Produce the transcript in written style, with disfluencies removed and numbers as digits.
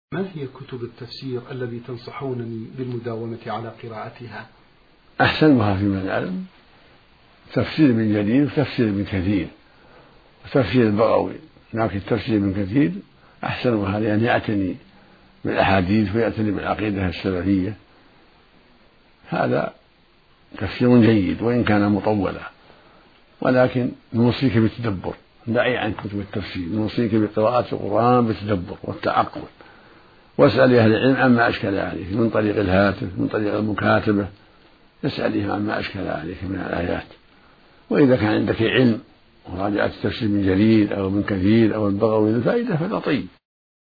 ما هي كتب التفسير الذي تنصحونني بالمداومة على قراءتها؟ أحسنها فيما نعلم تفسير ابن جرير وتفسير ابن كثير وتفسير البغوي، لكن تفسير ابن كثير أحسنها لأن يعتني بالأحاديث ويعتني بالعقيدة السلفية. هذا تفسير جيد وإن كان مطولا، ولكن نوصيك بالتدبر، دعي عن كتب التفسير، نوصيك بقراءة القرآن بالتدبر والتعقل، واسأل أهل العلم عما أشكل عليك من طريق الهاتف، من طريق المكاتبة، اسألهم عما أشكل عليك من الآيات. وإذا كان عندك علم وراجعت التفسير من جرير أو من كثير أو البغوي للفائدة فلا طيب.